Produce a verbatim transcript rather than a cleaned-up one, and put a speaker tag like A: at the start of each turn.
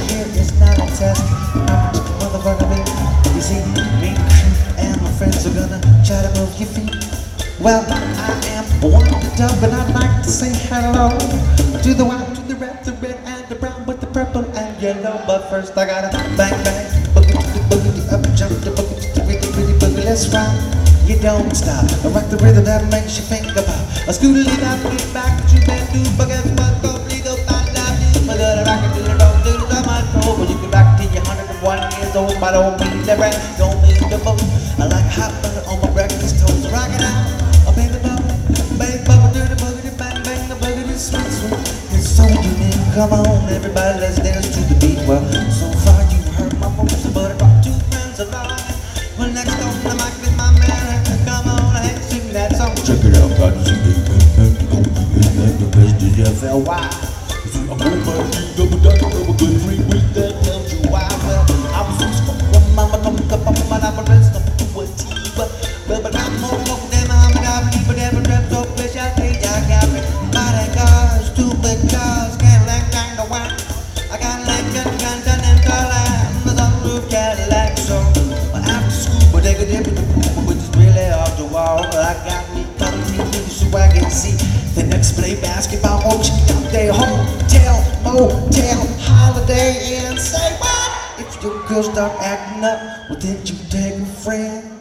A: here is not a test. I'm just a motherfucker, baby. You see, me and my friends are gonna try to move your feet. Well, I am one of the dove, and I'd like to say hello to the white, to the red, the red and the brown, with the purple and yellow. But first I gotta bang bang, boogie to the boogie, the up jump, the boogie to the really really boogie. Let's rock, you don't stop. I rock the rhythm that makes you think about a scooter lead out, get back, you can do boogie, but go legal, find out. But I rock it to the road, to the my toe. But you get back till you're one hundred and one years old. I don't mean the brand, don't mean the boat. I like hot butter on my breakfast toast, rock it out. Baby bubble, baby bubble, do the boogity bang bang, the boogity sweet sweet. It's so unique, come on everybody, let's dance to the beat. Well, so far you heard my voice, but I brought two friends along. Well, next on the mic is my man, come on, hey, sing that song. Check it out, got to see the best D J F L Y. See, I'm going by the double dutch, double good free with that tells you why. Well, I was so strong, mama, come up, I'm a rest of the way, but but I'm more local than I'm but every rep so fish I think I got me. Body cars, stupid cars, can't let down the wine. I got Lincoln, Gunton, and Carline, the sunroof Cadillac. So after school, but they could dip in the pool, which is really off the wall. I got me coming to you so I can see the next play basketball. Oh, check out their hotel, motel, holiday inn. Say what? If your girl start acting up, well then you take a friend.